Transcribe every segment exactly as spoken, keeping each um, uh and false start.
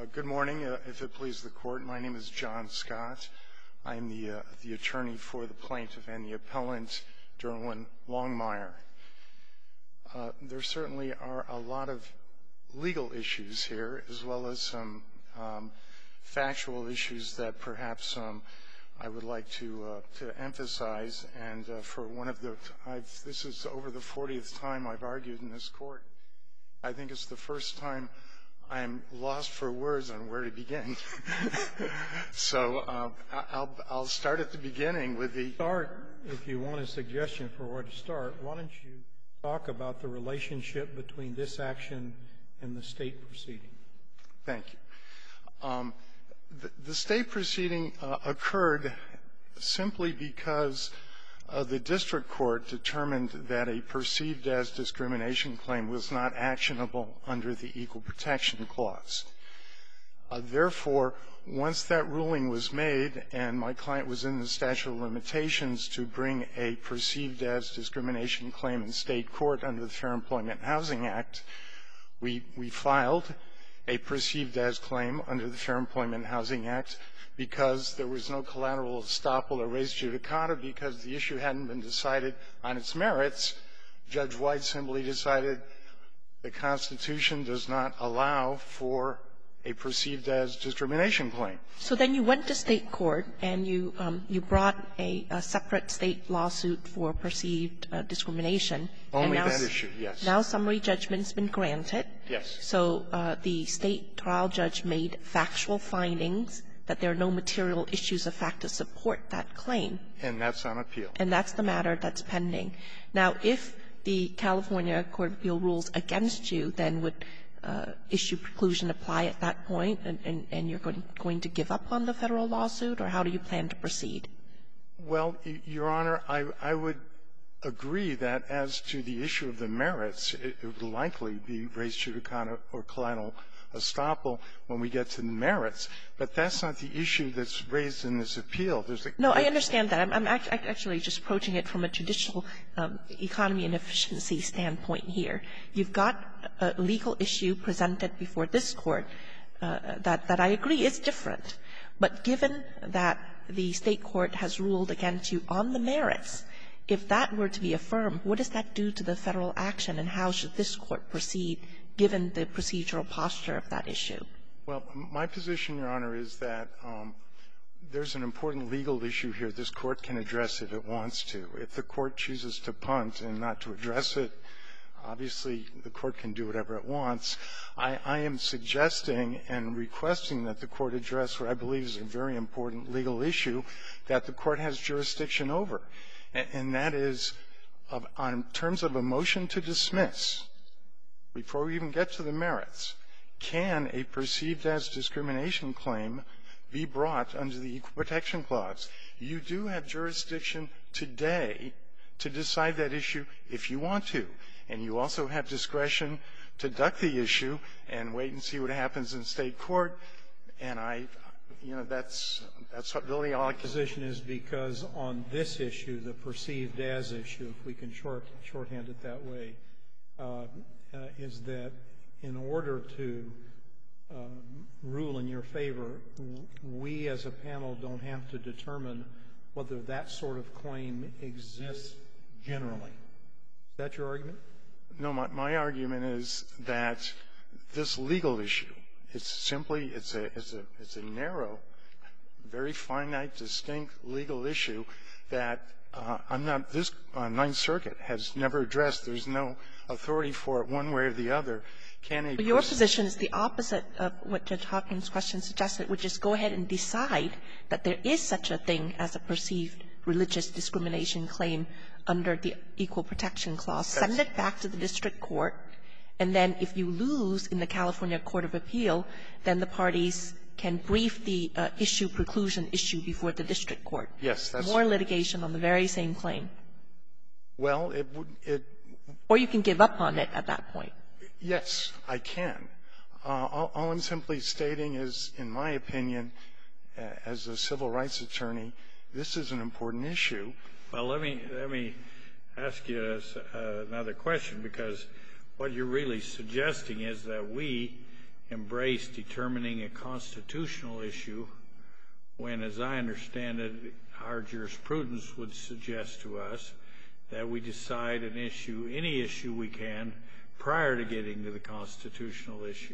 Good morning. Uh, if it pleases the Court, my name is John Scott. I am the, uh, the attorney for the plaintiff and the appellant, Derwin Longmire. Uh, there certainly are a lot of legal issues here, as well as some um, factual issues that perhaps um, I would like to uh, to emphasize. And uh, for one of the, I've, this is over the fortieth time I've argued in this court. I think it's the first time I'm lost for words on where to begin. So uh, I'll, I'll start at the beginning with the... Start, if you want a suggestion for where to start, why don't you talk about the relationship between this action and the state proceeding? Thank you. Um, the, the state proceeding uh, occurred simply because uh, the district court determined that a perceived as discrimination claim was not actionable under the Equal Protection Clause. Uh, therefore, once that ruling was made and my client was in the statute of limitations to bring a perceived as discrimination claim in state court under the Fair Employment and Housing Act, we, we filed a perceived as claim under the Fair Employment and Housing Act because there was no collateral estoppel or res judicata because the issue hadn't been decided on its merits. Judge White simply decided the Constitution does not allow for a perceived as discrimination claim. So then you went to state court and you um, you brought a, a separate state lawsuit for perceived uh, discrimination. Only and now that issue, yes. Now summary judgment's been granted. Yes. So uh, the state trial judge made factual findings that there are no material issues of fact to support that claim. And that's on appeal. And that's the matter that's pending. Now, if the California Court of Appeal rules against you, then would uh, issue preclusion apply at that point, and, and, and you're going, going to give up on the federal lawsuit, or how do you plan to proceed? Well, Your Honor, I, I would agree that as to the issue of the merits, it, it would likely be res judicata or collateral estoppel when we get to the merits. But that's not the issue that's raised in this appeal. There's a No, I understand that. I'm, I'm actually just approaching it from a judicial um, economy and efficiency standpoint here. You've got a legal issue presented before this Court uh, that, that I agree is different. But given that the State court has ruled against you on the merits, if that were to be affirmed, what does that do to the Federal action, and how should this Court proceed given the procedural posture of that issue? Well, my position, Your Honor, is that um, there's an important legal issue here this Court can address if it wants to. If the Court chooses to punt and not to address it, obviously the Court can do whatever it wants. I, I am suggesting and requesting that the Court address what I believe is a very important legal issue that the Court has jurisdiction over, and, and that is of, on terms of a motion to dismiss, before we even get to the merits, can a perceived as discrimination claim be brought under the Equal Protection Clause? You do have jurisdiction today to decide that issue if you want to. And you also have discretion to duck the issue and wait and see what happens in State court. And I, you know, that's, that's what really all I can say. The position is because on this issue, the perceived as issue, if we can short, shorthand it that way, uh, uh, is that in order to uh, rule in your favor, we as a panel don't have to determine whether that sort of claim exists generally. Is that your argument? No, my, my argument is that this legal issue, it's simply, it's a, it's a, it's a narrow, very finite, distinct legal issue that uh, I'm not, this uh, Ninth Circuit has never addressed. There's no authority for it one way or the other. Can a But your position is the opposite of what Judge Hawkins' question suggested, which is go ahead and decide that there is such a thing as a perceived religious discrimination claim under the Equal Protection Clause. That's Send it back to the district court, and then if you lose in the California Court of Appeal, then the parties can brief the uh, issue preclusion issue before the district court. Yes, that's more litigation on the very same claim. Well, it would it. Or you can give up on it at that point. Yes, I can. Uh, all, all I'm simply stating is, in my opinion, uh, as a civil rights attorney, this is an important issue. Well, let me let me ask you uh, another question, because what you're really suggesting is that we, embrace determining a constitutional issue when, as I understand it, our jurisprudence would suggest to us that we decide an issue, any issue we can, prior to getting to the constitutional issue.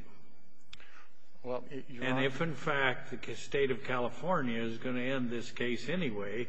Well, Your and Honor, if, in fact, the state of California is going to end this case anyway,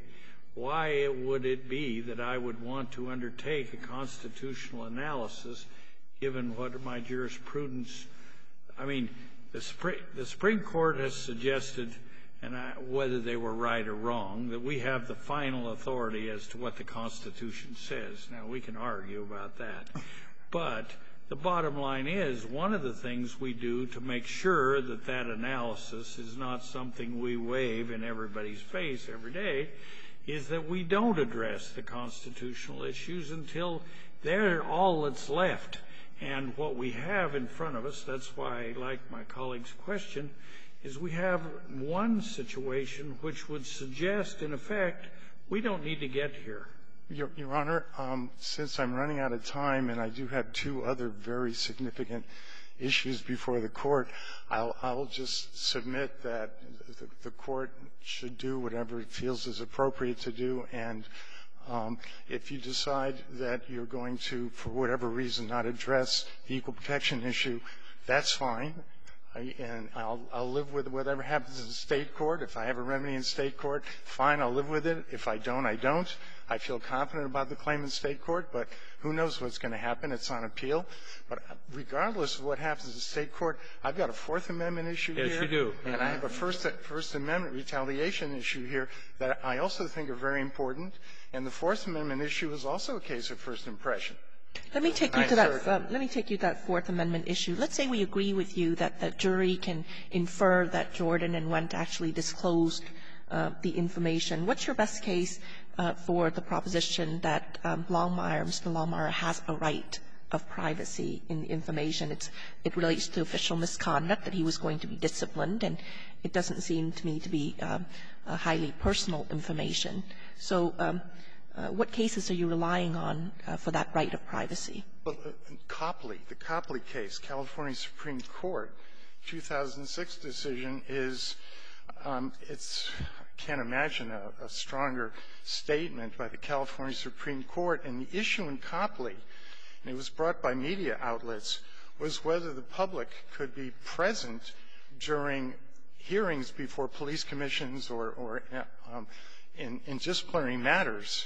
why would it be that I would want to undertake a constitutional analysis given what my jurisprudence — I mean, the Supreme, the Supreme Court has suggested, and I, whether they were right or wrong, that we have the final authority as to what the Constitution says. Now, we can argue about that. But the bottom line is, one of the things we do to make sure that that analysis is not something we wave in everybody's face every day is that we don't address the constitutional issues until they're all that's left. And what we have in front of us, that's why I like my colleague's question, is we have one situation which would suggest, in effect, we don't need to get here. Your, Your Honor, um, since I'm running out of time and I do have two other very significant issues before the Court, I'll, I'll just submit that the, the Court should do whatever it feels is appropriate to do. And um, if you decide that you're going to, for whatever reason, not address the equal protection issue, that's fine. I, and I'll, I'll live with whatever happens in state court. If I have a remedy in state court, fine, I'll live with it. If I don't, I don't. I feel confident about the claim in state court, but who knows what's going to happen. It's on appeal. But regardless of what happens in state court, I've got a Fourth Amendment issue here. Yes, you do. And I have a First, First Amendment retaliation issue here that I also think are very important. And the Fourth Amendment issue is also a case of first impression. Let me take you to that. Um, let me take you to that Fourth Amendment issue. Let's say we agree with you that the jury can infer that Jordan and Wendt actually disclosed uh, the information. What's your best case uh, for the proposition that um, Longmire, Mister Longmire, has a right of privacy in the information? It's, it relates to official misconduct, that he was going to be disciplined, and it doesn't seem to me to be um, a highly personal information. So. Um, Uh, what cases are you relying on uh, for that right of privacy? Well, uh, Copley, the Copley case, California Supreme Court, two thousand six decision is, um, it's, I can't imagine a, a stronger statement by the California Supreme Court. And the issue in Copley, and it was brought by media outlets, was whether the public could be present during hearings before police commissions or, or um, in, in disciplinary matters,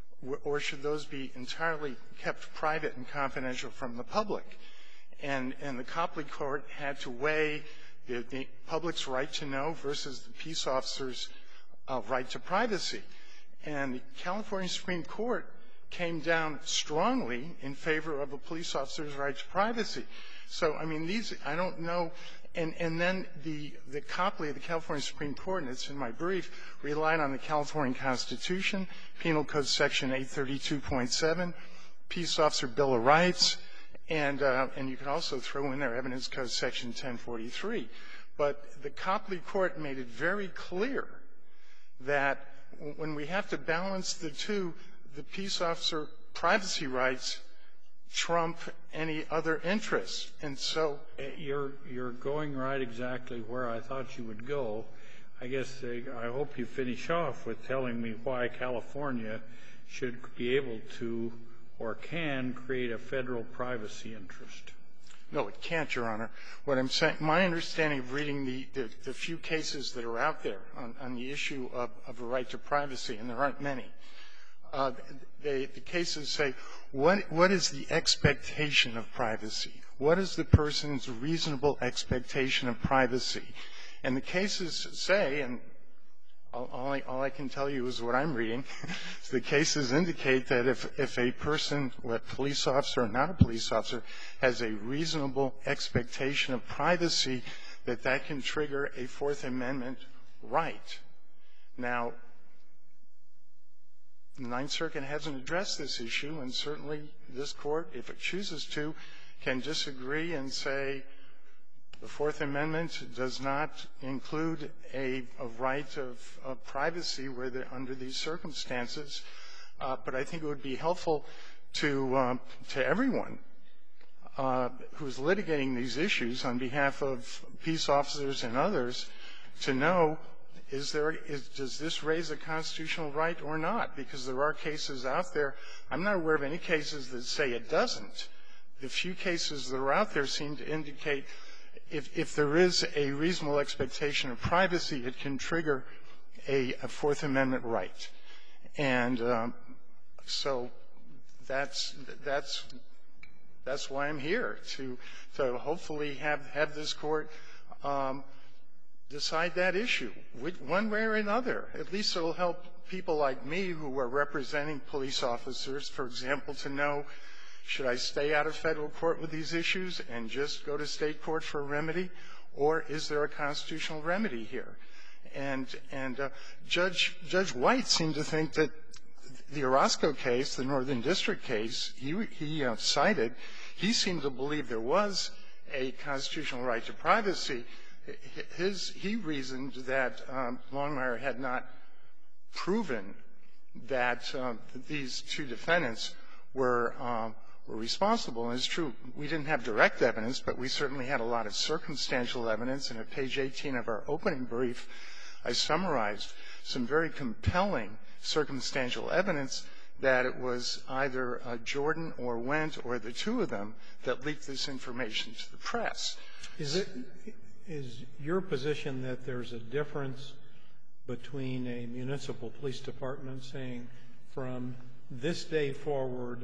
or should those be entirely kept private and confidential from the public? And, and the Copley court had to weigh the, the public's right to know versus the peace officer's uh, right to privacy. And the California Supreme Court came down strongly in favor of a police officer's right to privacy. So, I mean, these, I don't know. And, and then the, the Copley, the California Supreme Court, and it's in my brief, relied on the California Constitution, Penal Code Section eight thirty-two point seven, Peace Officer Bill of Rights, and, uh, and you can also throw in there Evidence Code Section ten forty-three. But the Copley court made it very clear that when we have to balance the two, the peace officer privacy rights trump any other interests. And so you're you're going right exactly where I thought you would go. I guess uh, I hope you finish off with telling me why California should be able to or can create a federal privacy interest. No, it can't, Your Honor. What I'm saying, my understanding of reading the, the, the few cases that are out there on, on the issue of, of a right to privacy, and there aren't many, uh, they, the cases say, what, what is the expectation of privacy? What is the person's reasonable expectation of privacy? And the cases say, and all, all, I, all I can tell you is what I'm reading, the cases indicate that if, if a person, a police officer or not a police officer, has a reasonable expectation of privacy, that that can trigger a Fourth Amendment right. Now, the Ninth Circuit hasn't addressed this issue, and certainly this Court, if it chooses to, can disagree and say the Fourth Amendment does not include a, a right of, of privacy where they're under these circumstances. Uh, but I think it would be helpful to, um, to everyone uh, who's litigating these issues on behalf of peace officers and others to know, is there, is, does this raise a constitutional right or not? Because there are cases out there. I'm not aware of any cases that say it doesn't. The few cases that are out there seem to indicate if, if there is a reasonable expectation of privacy, it can trigger a, a Fourth Amendment right. And um, so that's, that's, that's why I'm here, to, to hopefully have, have this Court um, decide that issue, one way or another. At least it will help people like me who are representing police officers, for example, to know, should I stay out of federal court with these issues and just go to state court for a remedy, or is there a constitutional remedy here? And, and uh, Judge, Judge White seemed to think that the Orozco case, the Northern District case, he, he uh, cited, he seemed to believe there was a constitutional right to privacy. His, he reasoned that um, Longmire had not proven that um, these two defendants were, um, were responsible. And it's true, we didn't have direct evidence, but we certainly had a lot of circumstantial evidence. And at page eighteen of our opening brief, I summarized some very compelling circumstantial evidence that it was either uh, Jordan or Wendt or the two of them that leaked this information to the press. Is it is your position that there's a difference between a municipal police department saying from this day forward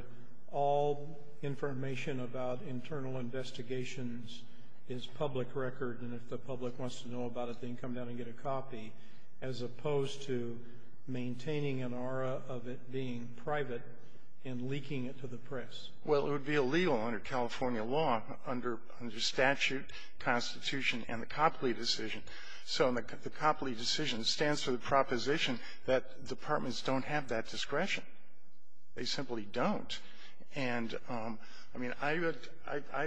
all information about internal investigations is public record, and if the public wants to know about it, they can come down and get a copy, as opposed to maintaining an aura of it being private and leaking it to the press? Well, it would be illegal under California law, under, under statute, Constitution, and the Copley decision. So the, the Copley decision stands for the proposition that departments don't have that discretion. They simply don't. And, um, I mean, I would, I, I,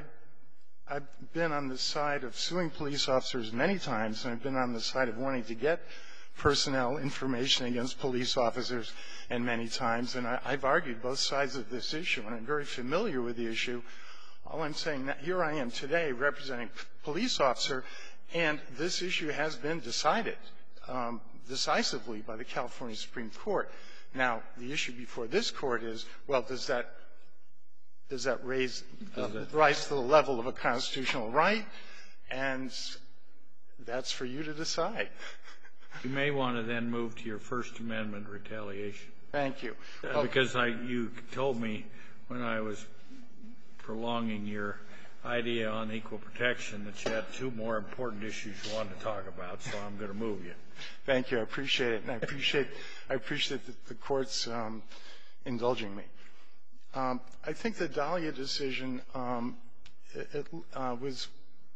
I've been on the side of suing police officers many times, and I've been on the side of wanting to get personnel information against police officers and many times, and I, I've argued both sides of this issue, and I'm very familiar with the issue. All I'm saying, that here I am today representing a police officer, and this issue has been decided um, decisively by the California Supreme Court. Now, the issue before this Court is, well, does that does that raise uh, rise to the level of a constitutional right? And that's for you to decide. You may want to then move to your First Amendment retaliation. Thank you. Uh, because I, you told me when I was prolonging your idea on equal protection that you had two more important issues you wanted to talk about, so I'm going to move you. Thank you. I appreciate it. And I appreciate, I appreciate the, the Court's um, indulging me. Um, I think the Dahlia decision um, it, it, uh, was,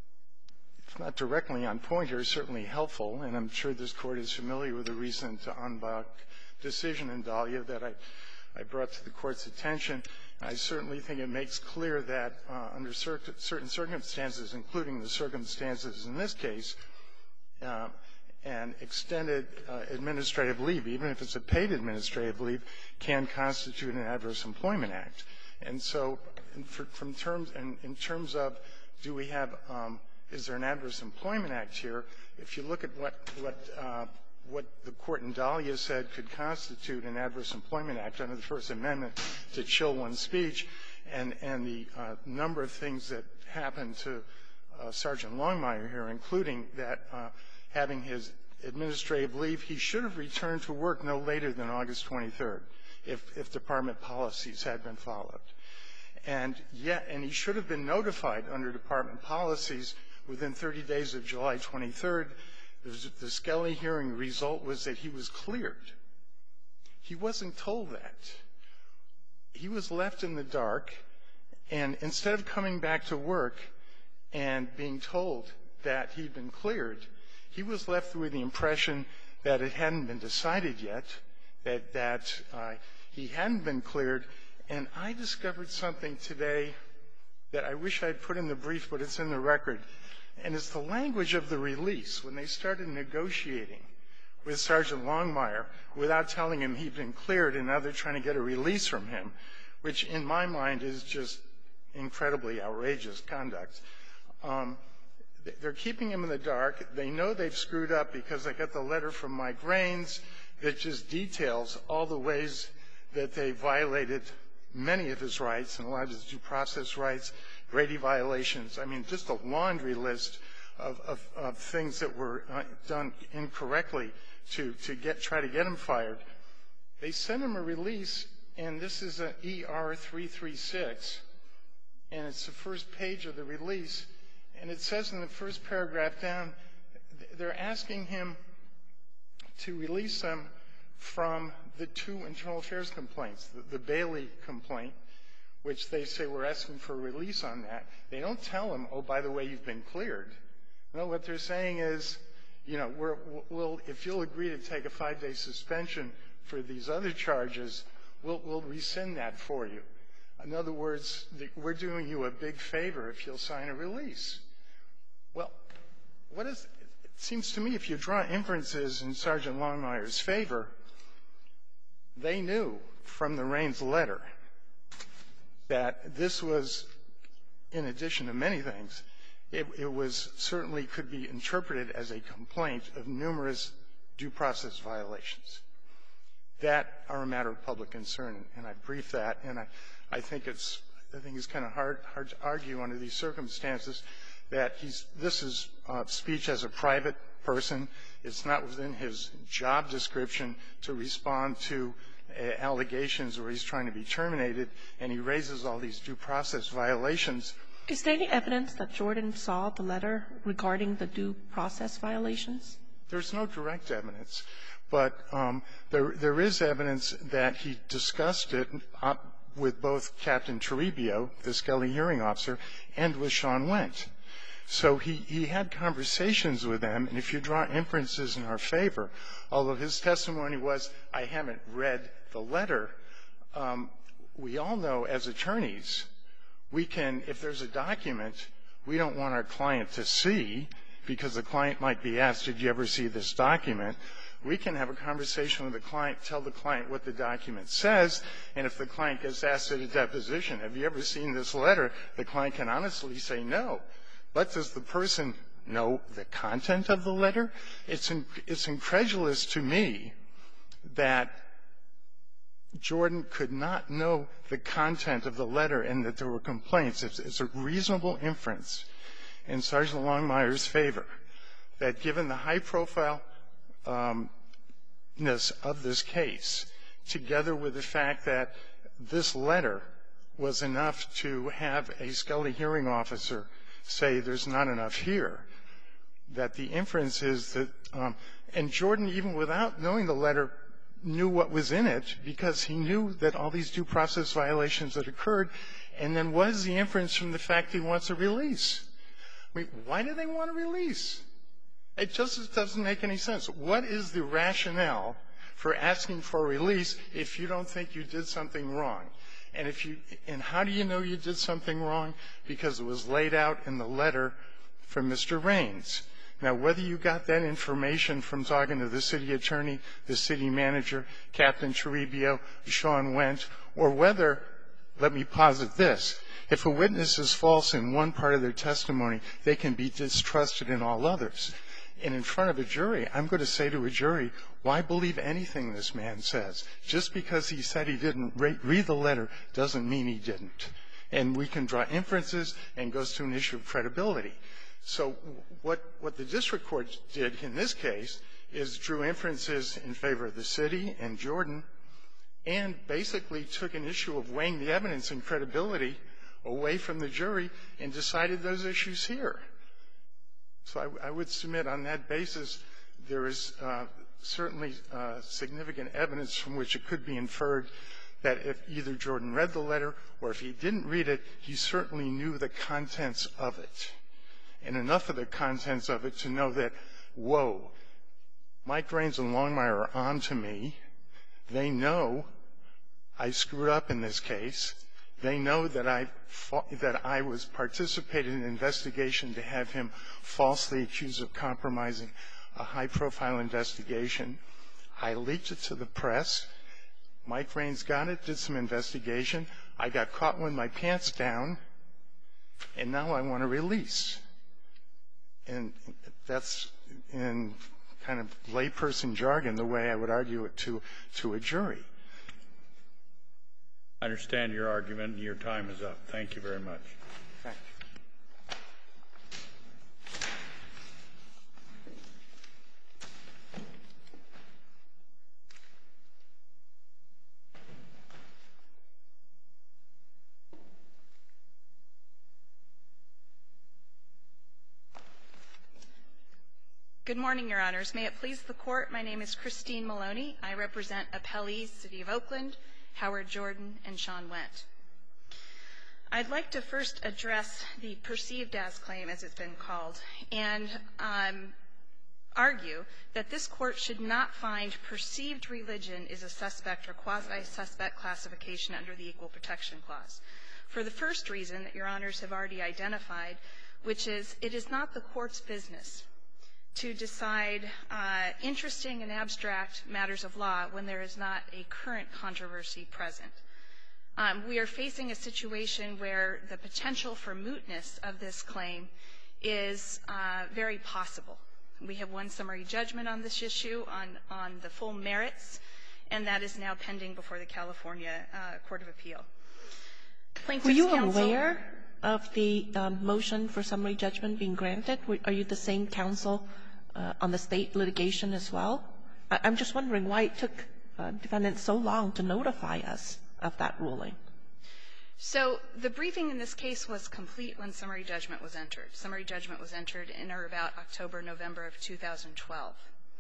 if not directly on point here, certainly helpful, and I'm sure this Court is familiar with the recent en banc decision in Dahlia that I, I brought to the Court's attention. I certainly think it makes clear that uh, under cer certain circumstances, including the circumstances in this case, uh, an extended uh, administrative leave, even if it's a paid administrative leave, can constitute an adverse employment act. And so, in, for, from terms, and in terms of, do we have, um, is there an adverse employment act here? If you look at what what uh, what the Court in Dahlia said could constitute an adverse employment act under the First Amendment to chill one's speech, and and the uh, number of things that happened to uh, Sergeant Longmire here, including that. Uh, having his administrative leave, he should have returned to work no later than August twenty-third if, if department policies had been followed. And yet, and he should have been notified under department policies within thirty days of July twenty-third. The Skelly hearing result was that he was cleared. He wasn't told that. He was left in the dark, and instead of coming back to work and being told that he'd been cleared, he was left with the impression that it hadn't been decided yet, that, that uh, he hadn't been cleared. And I discovered something today that I wish I'd put in the brief, but it's in the record. And it's the language of the release. When they started negotiating with Sergeant Longmire without telling him he'd been cleared, and now they're trying to get a release from him, which in my mind is just incredibly outrageous conduct. Um, they're keeping him in the dark. They know they've screwed up because they got the letter from Mike Raines that just details all the ways that they violated many of his rights and a lot of his due process rights, Brady violations. I mean, just a laundry list of, of, of things that were uh, done incorrectly to, to get, try to get him fired. They sent him a release, and this is an E R three thirty-six, and it's the first page of the release, and it says in the first paragraph down, they're asking him to release them from the two internal affairs complaints, the, the Bailey complaint, which they say we're asking for a release on that. They don't tell him, oh, by the way, you've been cleared. No, what they're saying is, you know, we're, we'll, if you'll agree to take a five-day suspension for these other charges, we'll, we'll rescind that for you. In other words, the, we're doing you a big favor if you'll sign a release. Well, what is, it seems to me if you draw inferences in Sergeant Longmire's favor, they knew from the Raines letter that this was, in addition to many things, it, it was certainly could be interpreted as a complaint of numerous due process violations that are a matter of public concern, and I briefed that, and I, I think it's, I think it's kind of hard, hard to argue under these circumstances that he's, this is uh, speech as a private person. It's not within his job description to respond to uh, allegations where he's trying to be terminated, and he raises all these due process violations. Is there any evidence that Jordan saw the letter regarding the due process violations? There's no direct evidence, but um, there, there is evidence that he discussed it uh, with both Captain Toribio, the Skelly hearing officer, and with Sean Wendt. So he, he had conversations with them, and if you draw inferences in our favor, although his testimony was, I haven't read the letter, um, we all know as attorneys, we can, if there's a document we don't want our client to see, because the client might be asked, did you ever see this document? We can have a conversation with the client, tell the client what the document says, and if the client gets asked at a deposition, have you ever seen this letter, the client can honestly say no. But does the person know the content of the letter? It's, in, it's incredulous to me that Jordan could not know the content of the letter and that there were complaints. It's, it's a reasonable inference in Sergeant Longmire's favor that given the high-profile um, ness of this case, together with the fact that this letter was enough to have a Skelly hearing officer say there's not enough here, that the inference is that, um, and Jordan, even without knowing the letter, knew what was in it because he knew that all these due process violations had occurred, and then what is the inference from the fact he wants a release? I mean, why do they want a release? It just doesn't make any sense. What is the rationale for asking for a release if you don't think you did something wrong? And if you, and how do you know you did something wrong? Because it was laid out in the letter from Mister Raines. Now, whether you got that information from talking to the city attorney, the city manager, Captain Toribio, Sean Wendt, or whether, let me posit this, if a witness is false in one part of their testimony, they can be distrusted in all others. And in front of a jury, I'm going to say to a jury, why believe anything this man says? Just because he said he didn't read the letter doesn't mean he didn't. And we can draw inferences, and it goes to an issue of credibility. So what, what the district court did in this case is drew inferences in favor of the city and Jordan, and basically took an issue of weighing the evidence and credibility away from the jury and decided those issues here. So I, I would submit on that basis there is uh, certainly uh, significant evidence from which it could be inferred that if either Jordan read the letter or if he didn't read it, he certainly knew the contents of it, and enough of the contents of it to know that, whoa, Mike Raines and Longmire are on to me. They know I screwed up in this case. They know that I, that I was participating in an investigation to have him falsely accused of compromising a high-profile investigation. I leaked it to the press. Mike Raines got it, did some investigation. I got caught with my pants down and now I want a release. And that's in kind of layperson jargon the way I would argue it to to a jury. I understand your argument, and your time is up. Thank you very much. Thank you. Good morning, Your Honors. May it please the Court, my name is Christine Maloney. I represent appellees, City of Oakland, Howard Jordan, and Sean Wendt. I'd like to first address the perceived as claim, as it's been called, and um, argue that this Court should not find perceived religion is a suspect or quasi-suspect classification under the Equal Protection Clause. For the first reason that Your Honors have already identified, which is it is not the Court's business to decide uh, interesting and abstract matters of law when there is not a current controversy present. Um, we are facing a situation where the potential for mootness of this claim is uh, very possible. We have one summary judgment on this issue on, on the full merits, and that is now pending before the California uh, Court of Appeal. Plaintiffs' Were you counsel, aware of the um, motion for summary judgment being granted? Are you the same counsel uh, on the state litigation as well? I- I'm just wondering why it took uh, defendants so long to notify us of that ruling. So the briefing in this case was complete when summary judgment was entered. Summary judgment was entered in or about October, November of two thousand twelve.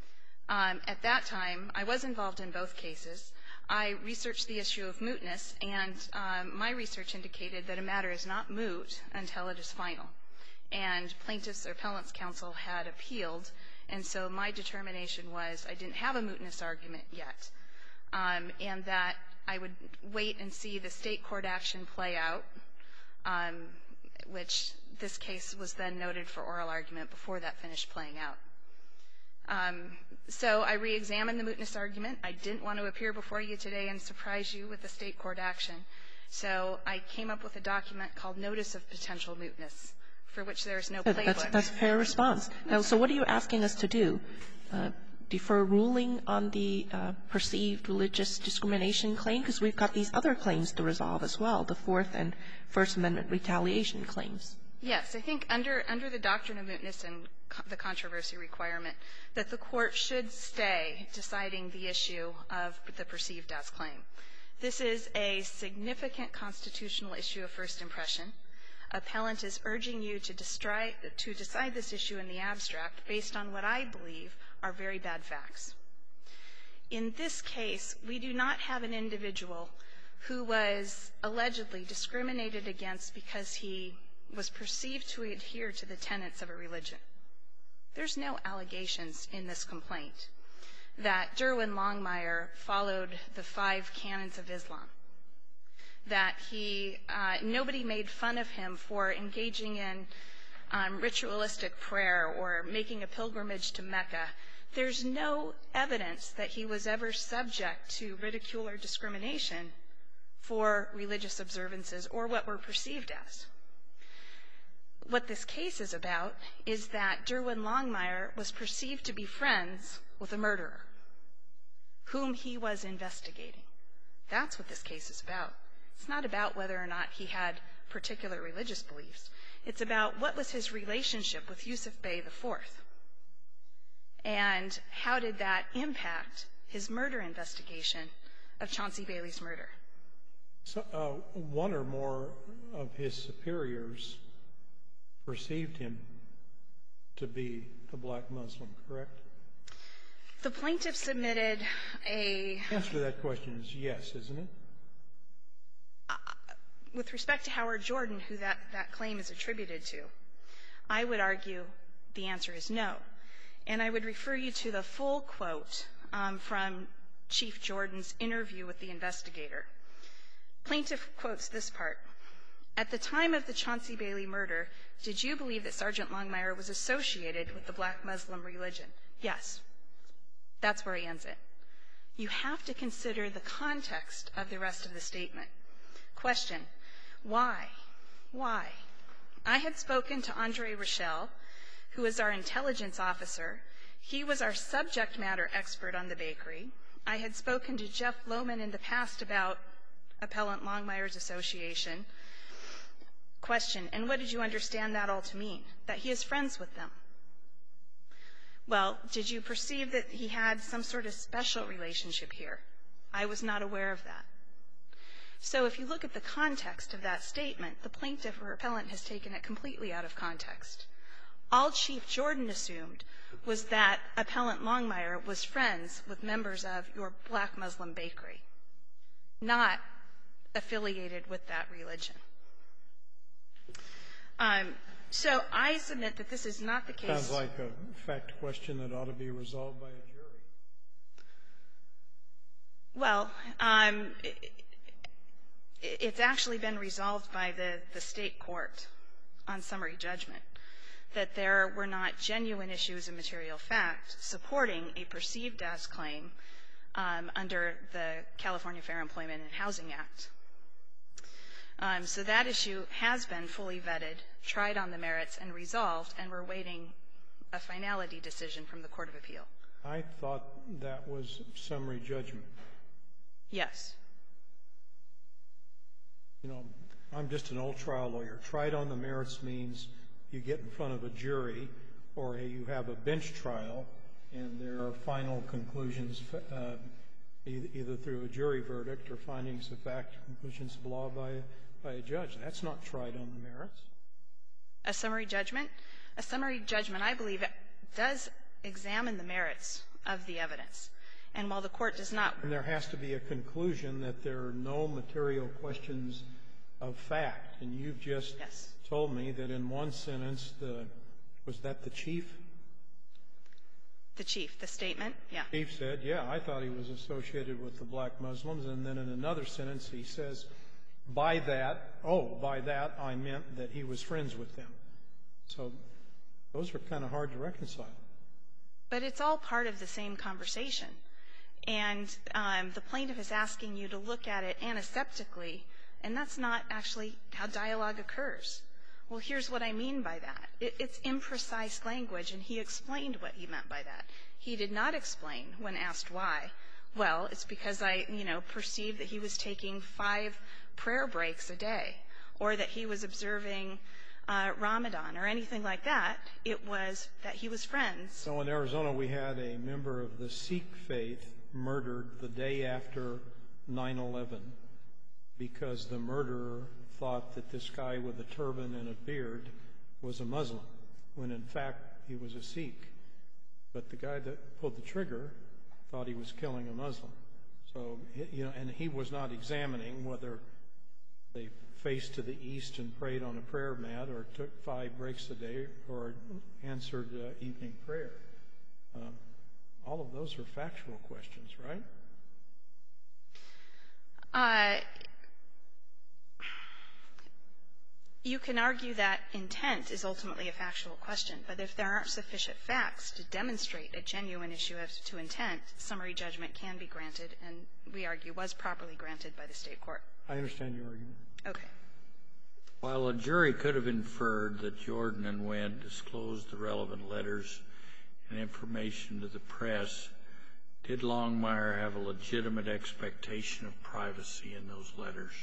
Um, at that time, I was involved in both cases. I researched the issue of mootness, and um, my research indicated that a matter is not moot until it is final. And plaintiffs' or appellants' counsel had appealed, and so my determination was I didn't have a mootness argument yet, um, and that I would wait and see the state court action play out, um, which this case was then noted for oral argument before that finished playing out. Um, so I re-examined the mootness argument. I didn't want to appear before you today and surprise you with the state court action. So I came up with a document called Notice of Potential Mootness, for which there is no playbook. That's, that's a fair response. Now, so what are you asking us to do? Uh, defer ruling on the uh, perceived religious discrimination claim? Because we've got these other claims to resolve as well, the Fourth and First Amendment retaliation claims. Yes, I think under under the doctrine of mootness and co- the controversy requirement, that the court should stay deciding the issue of the perceived as claim. This is a significant constitutional issue of first impression. Appellant is urging you to, destri- to decide this issue in the abstract based on what I believe are very bad facts. In this case, we do not have an individual who was allegedly discriminated against because he was perceived to adhere to the tenets of a religion. There's no allegations in this complaint that Derwin Longmire followed the five canons of Islam, that he, uh, nobody made fun of him for engaging in um, ritualistic prayer or making a pilgrimage to Mecca. There's no evidence that he was ever subject to ridicule or discrimination for religious observances or what were perceived as. What this case is about is that Derwin Longmire was perceived to be friends with a murderer whom he was investigating. That's what this case is about. It's not about whether or not he had particular religious beliefs. It's about what was his relationship with Yusuf Bey the Fourth, and how did that impact his murder investigation of Chauncey Bailey's murder. So, uh, one or more of his superiors perceived him to be a black Muslim, correct? The plaintiff submitted a... The answer to that question is yes, isn't it? Uh, with respect to Howard Jordan, who that, that claim is attributed to, I would argue the answer is no. And I would refer you to the full quote um, from Chief Jordan's interview with the investigator. Plaintiff quotes this part. At the time of the Chauncey Bailey murder, did you believe that Sergeant Longmire was associated with the black Muslim religion? Yes. That's where he ends it. You have to consider the context of the rest of the statement. Question, why? Why? I had spoken to Andre Rochelle, who is our intelligence officer. He was our subject matter expert on the bakery. I had spoken to Jeff Lohman in the past about Appellant Longmire's association. Question, and what did you understand that all to mean? That he is friends with them. Well, did you perceive that he had some sort of special relationship here? I was not aware of that. So if you look at the context of that statement, the plaintiff or appellant has taken it completely out of context. All Chief Jordan assumed was that Appellant Longmire was friends with members of your black Muslim bakery, not affiliated with that religion. Um, so I submit that this is not the case. Sounds like a fact question that ought to be resolved by a jury. Well, um, it, it's actually been resolved by the, the state court on summary judgment, that there were not genuine issues of material fact supporting a perceived as claim um, under the California Fair Employment and Housing Act. Um, so that issue has been fully vetted, tried on the merits, and resolved, and we're waiting a finality decision from the Court of Appeal. I thought that was summary judgment. Yes. You know, I'm just an old trial lawyer. Tried on the merits means you get in front of a jury or you have a bench trial and there are final conclusions uh, either through a jury verdict or findings of fact, conclusions of law by, by a judge. That's not tried on the merits. A summary judgment? A summary judgment, I believe, does examine the merits of the evidence. And while the court does not... And there has to be a conclusion that there are no material questions of fact. And you've just yes. told me that in one sentence, the was that the chief? The chief, the statement, yeah. The chief said, yeah, I thought he was associated with the black Muslims. And then in another sentence, he says, by that, oh, by that, I meant that he was friends with them. So those are kind of hard to reconcile. But it's all part of the same conversation. And um, the plaintiff is asking you to look at it antiseptically, and that's not actually how dialogue occurs. Well, here's what I mean by that. It, it's imprecise language, and he explained what he meant by that. He did not explain when asked why. Well, it's because I, you know, perceived that he was taking five prayer breaks a day, or that he was observing uh, Ramadan, or anything like that. It was that he was friends. So in Arizona, we had a member of the Sikh faith murdered the day after nine eleven because the murderer thought that this guy with a turban and a beard was a Muslim, when in fact he was a Sikh. But the guy that pulled the trigger thought he was killing a Muslim. So, you know, and he was not examining whether they faced to the east and prayed on a prayer mat or took five breaks a day or answered uh, evening prayer. Um, all of those are factual questions, right? Uh, you can argue that intent is ultimately a factual question, but if there aren't sufficient facts to demonstrate a genuine issue as to intent, summary judgment can be granted, and we argue was properly granted by the state court. I understand your argument. Okay. While a jury could have inferred that Jordan and Wendt disclosed the relevant letters and information to the press, did Longmire have a legitimate expectation of privacy in those letters?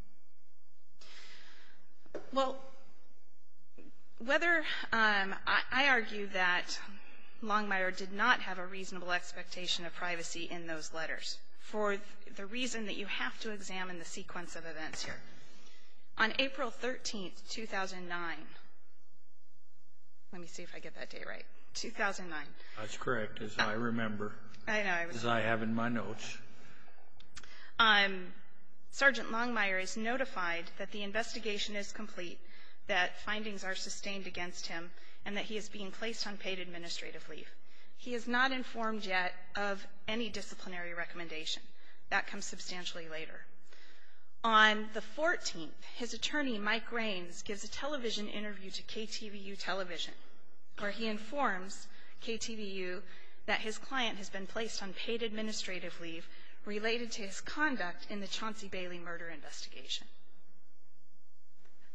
Well, whether um, I, I argue that Longmire did not have a reasonable expectation of privacy in those letters for the reason that you have to examine the sequence of events here. On April thirteenth, two thousand nine, let me see if I get that date right, two thousand nine. That's correct, as I remember, I know. I was, as I have in my notes. Um, Sergeant Longmire is notified that the investigation is complete, that findings are sustained against him, and that he is being placed on paid administrative leave. He is not informed yet of any disciplinary recommendation. That comes substantially later. On the fourteenth, his attorney, Mike Raines, gives a television interview to K T V U Television, where he informs K T V U that his client has been placed on paid administrative leave related to his conduct in the Chauncey Bailey murder investigation.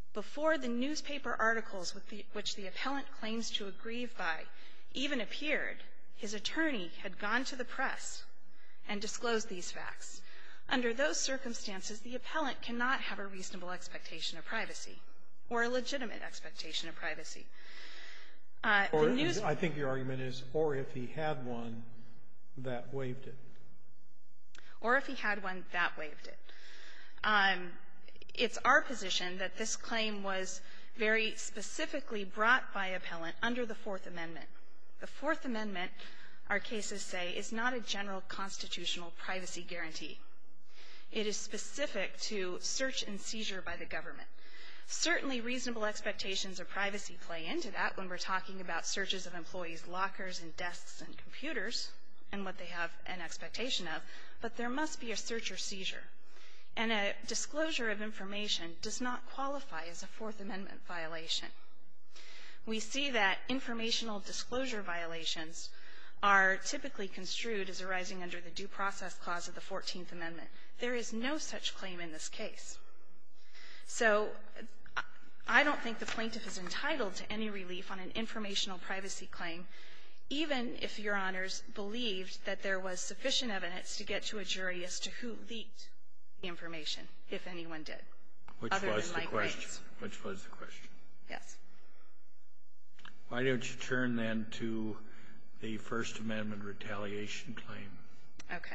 Before the newspaper articles with the, which the appellant claims to aggrieve by even appeared, his attorney had gone to the press and disclosed these facts. Under those circumstances, the appellant cannot have a reasonable expectation of privacy or a legitimate expectation of privacy. Uh, or the news I think your argument is, or if he had one, that waived it. Or if he had one, that waived it. Um, it's our position that this claim was very specifically brought by appellant under the Fourth Amendment. The Fourth Amendment, our cases say, is not a general constitutional privacy guarantee. It is specific to search and seizure by the government. Certainly reasonable expectations of privacy play into that when we're talking about searches of employees' lockers and desks and computers and what they have an expectation of, but there must be a search or seizure. And a disclosure of information does not qualify as a Fourth Amendment violation. We see that informational disclosure violations are typically construed as arising under the Due Process Clause of the fourteenth Amendment. There is no such claim in this case. So I don't think the plaintiff is entitled to any relief on an informational privacy claim, even if Your Honors believed that there was sufficient evidence to get to a jury as to who leaked the information, if anyone did, Which other was than the Mike question? Raines. Which was the question? Yes. Why don't you turn then to the First Amendment retaliation claim? Okay.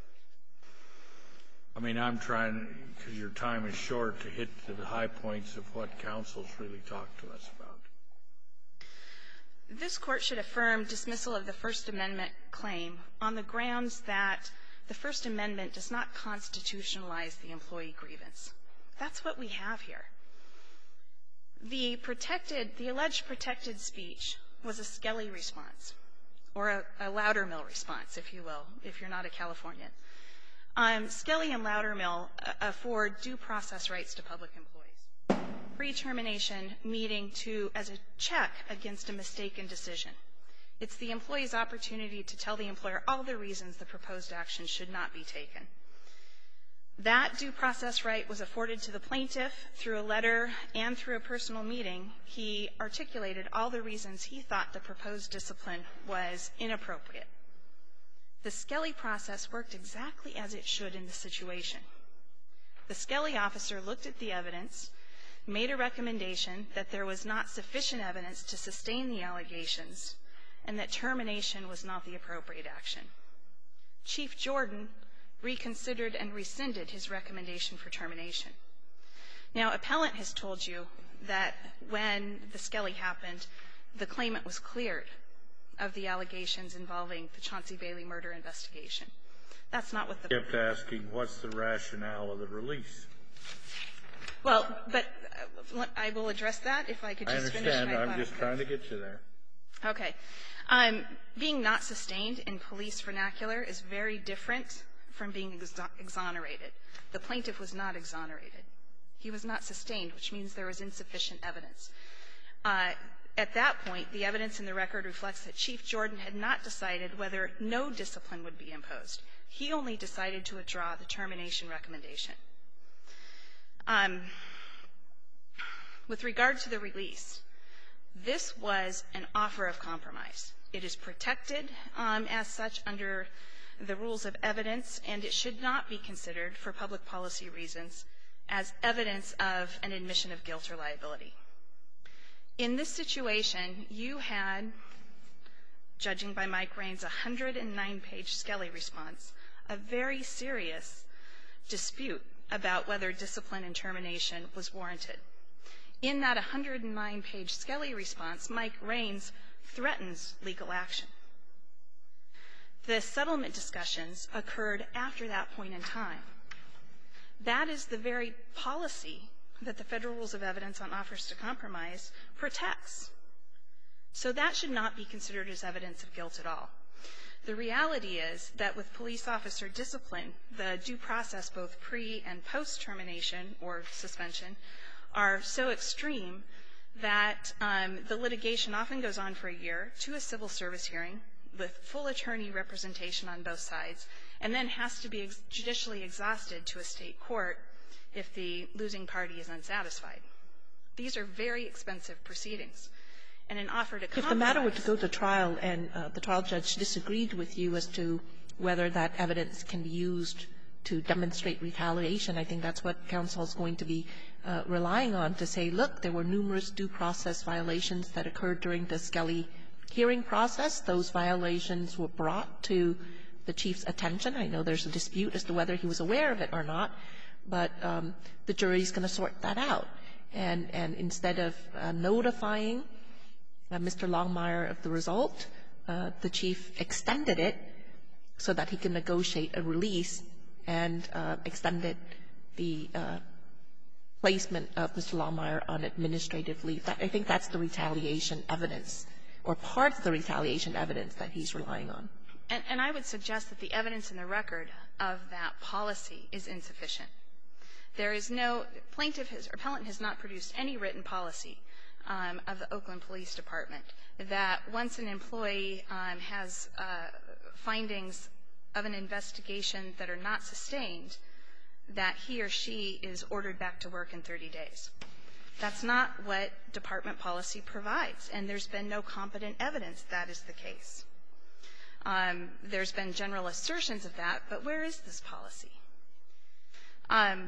I mean, I'm trying, because your time is short, to hit to the high points of what counsel's really talked to us about. This Court should affirm dismissal of the First Amendment claim on the grounds that the First Amendment does not constitutionalize the employee grievance. That's what we have here. The protected, the alleged protected speech was a Skelly response, or a, a Loudermill response, if you will, if you're not a Californian. Um, Skelly and Loudermill afford due process rights to public employees. Pre-termination meeting to, as a check against a mistaken decision. It's the employee's opportunity to tell the employer all the reasons the proposed action should not be taken. That due process right was afforded to the plaintiff through a letter and through a personal meeting. He articulated all the reasons he thought the proposed discipline was inappropriate. The Skelly process worked exactly as it should in this situation. The Skelly officer looked at the evidence, made a recommendation that there was not sufficient evidence to sustain the allegations, and that termination was not the appropriate action. Chief Jordan reconsidered and rescinded his recommendation for termination. Now, appellant has told you that when the Skelly happened, the claimant was cleared of the allegations involving the Chauncey Bailey murder investigation. That's not what the... kept asking, what's the rationale of the release? Well, but uh, I will address that if I could just finish my I understand. I'm just thought. trying to get you there. Okay. Um, being not sustained in police vernacular is very different from being exo- exonerated. The plaintiff was not exonerated. He was not sustained, which means there was insufficient evidence. Uh, at that point, the evidence in the record reflects that Chief Jordan had not decided whether no discipline would be imposed. He only decided to withdraw the termination recommendation. Um, with regard to the release, this was an offer of compromise. It is protected um, as such under the rules of evidence, and it should not be considered for public policy reasons as evidence of an admission of guilt or liability. In this situation, you had, judging by Mike Raines, a one hundred nine page Skelly response, a very serious dispute about whether discipline and termination was warranted. In that one hundred nine page Skelly response, Mike Raines threatens legal action. The settlement discussions occurred after that point in time. That is the very policy that the Federal Rules of Evidence on Offers to Compromise protects. So that should not be considered as evidence of guilt at all. The reality is that with police officer discipline, the due process, both pre- and post-termination or suspension, are so extreme that um, the litigation often goes on for a year to a civil service hearing with full attorney representation on both sides, and then has to be ex- judicially exhausted to a state court if the losing party is unsatisfied. These are very expensive proceedings. And an offer to compromise. If the matter were to go to trial and uh, the trial judge disagreed with you as to whether that evidence can be used to demonstrate retaliation, I think that's what counsel is going to be uh, relying on to say, look, there were numerous due process violations that occurred during the Skelly hearing process. Those violations were brought to the chief's attention. I know there's a dispute as to whether he was aware of it or not, but um, the jury is going to sort that out. And, and instead of uh, notifying uh, Mister Longmire of the result, uh, the chief extended it so that he can negotiate a release and uh, extended the uh, placement of Mister Longmire on administrative leave. That, I think that's the retaliation evidence, or part of the retaliation evidence that he's relying on. And, and I would suggest that the evidence in the record of that policy is insufficient. There is no plaintiff, has, or appellant has not produced any written policy um, of the Oakland Police Department that once an employee um, has uh, findings of an investigation that are not sustained, that he or she is ordered back to work in thirty days. That's not what department policy provides, and there's been no competent evidence that is the case. Um, there's been general assertions of that, but where is this policy? Um,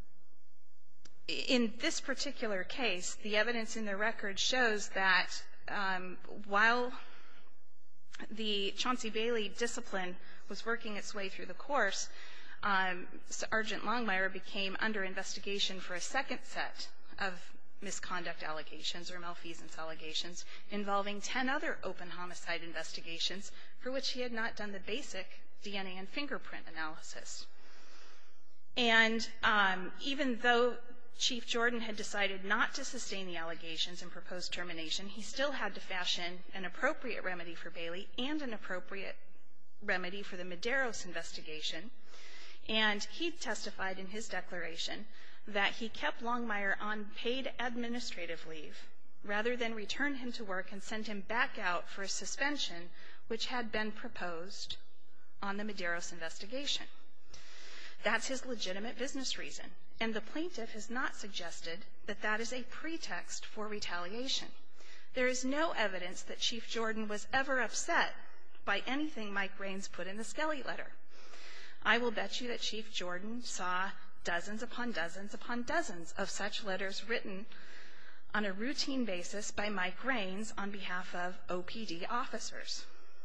in this particular case, the evidence in the record shows that um, while the Chauncey Bailey discipline was working its way through the course, um, Sergeant Longmire became under investigation for a second set of misconduct allegations or malfeasance allegations involving ten other open homicide investigations for which he had not done the basic D N A and fingerprint analysis. And um, even though Chief Jordan had decided not to sustain the allegations and proposed termination, he still had to fashion an appropriate remedy for Bailey and an appropriate remedy for the Medeiros investigation. And he testified in his declaration that he kept Longmire on paid administrative leave rather than return him to work and send him back out for a suspension which had been proposed on the Medeiros investigation. That's his legitimate business reason. And the plaintiff has not suggested that that is a pretext for retaliation. There is no evidence that Chief Jordan was ever upset by anything Mike Raines put in the Skelly letter. I will bet you that Chief Jordan saw dozens upon dozens upon dozens of such letters written on a routine basis by Mike Raines on behalf of O P D officers.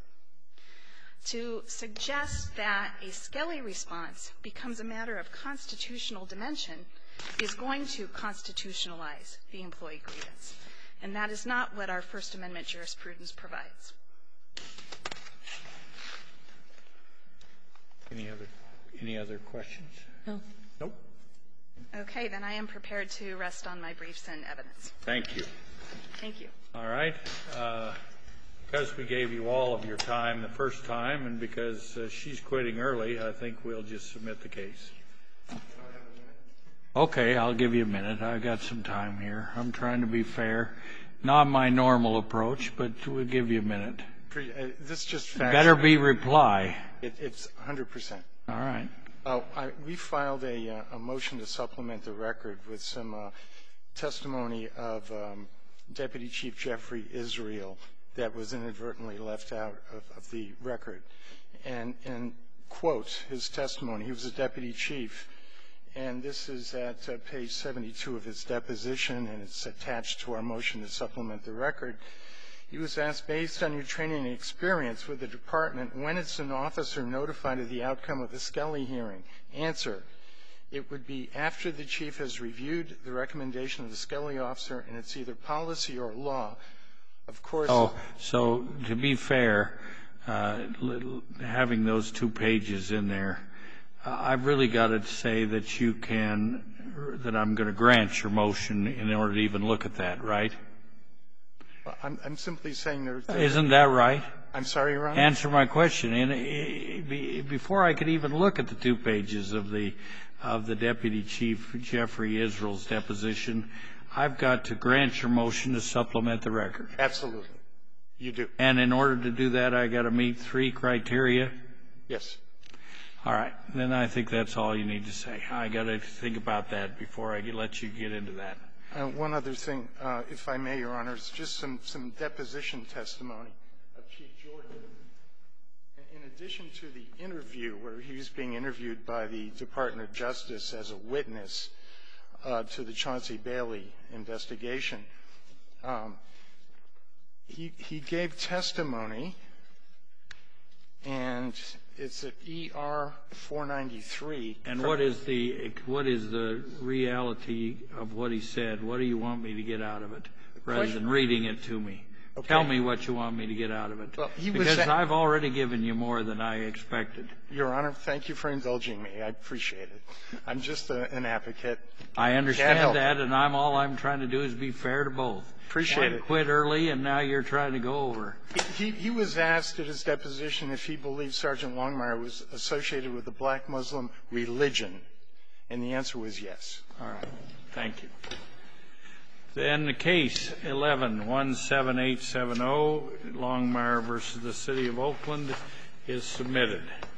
To suggest that a Skelly response becomes a matter of constitutional dimension is going to constitutionalize the employee grievance. And that is not what our First Amendment jurisprudence provides. Any other, any other questions? No. Nope. Okay, then I am prepared to rest on my briefs and evidence. Thank you. Thank you. All right. Uh, because we gave you all of your time the first time, and because uh, she's quitting early, I think we'll just submit the case. Okay, I'll give you a minute. I got some time here. I'm trying to be fair. Not my normal approach, but we'll give you a minute. Pre- uh, This just factual. Better be reply. It, it's one hundred percent. All right. Uh, I, we filed a, uh, a motion to supplement the record with some uh, testimony of um, Deputy Chief Jeffrey Israel that was inadvertently left out of, of the record. And, and quote his testimony. He was a deputy chief, and this is at uh, page seventy-two of his deposition, and it's attached to our motion to supplement the record. He was asked, based on your training and experience with the department, when is an officer notified of the outcome of the Skelly hearing? Answer, it would be after the chief has reviewed the recommendation of the Skelly officer, and it's either policy or law. Of course. Oh, so to be fair, uh, having those two pages in there, uh, I've really got to say that you can, that I'm going to grant your motion in order to even look at that, right? I'm, I'm simply saying there. there Isn't that right? I'm sorry, Your Honor? Answer my question. And uh, before I could even look at the two pages of the of the Deputy Chief Jeffrey Israel's deposition, I've got to grant your motion to supplement the record. Absolutely. You do. And in order to do that, I got to meet three criteria? Yes. All right. Then I think that's all you need to say. I got to think about that before I let you get into that. Uh, one other thing, uh, if I may, Your Honors, just some, some deposition testimony of Chief Jordan. In addition to the interview where he was being interviewed by the Department of Justice as a witness uh, to the Chauncey Bailey investigation, um, he, he gave testimony, and it's at E R four ninety-three. And what is the what is the reality of what he said? What do you want me to get out of it, rather than reading it to me? Okay. Tell me what you want me to get out of it. Well, he was because a- I've already given you more than I expected. Your Honor, thank you for indulging me. I appreciate it. I'm just a, an advocate. I Can't understand help that, it. and I'm all I'm trying to do is be fair to both. Appreciate One it. quit early, and now you're trying to go over. He, he was asked at his deposition if he believed Sergeant Longmire was associated with the black Muslim religion, and the answer was yes. All right. Thank you. Then the case eleven one seven eight seven zero, Longmire versus the City of Oakland, is submitted.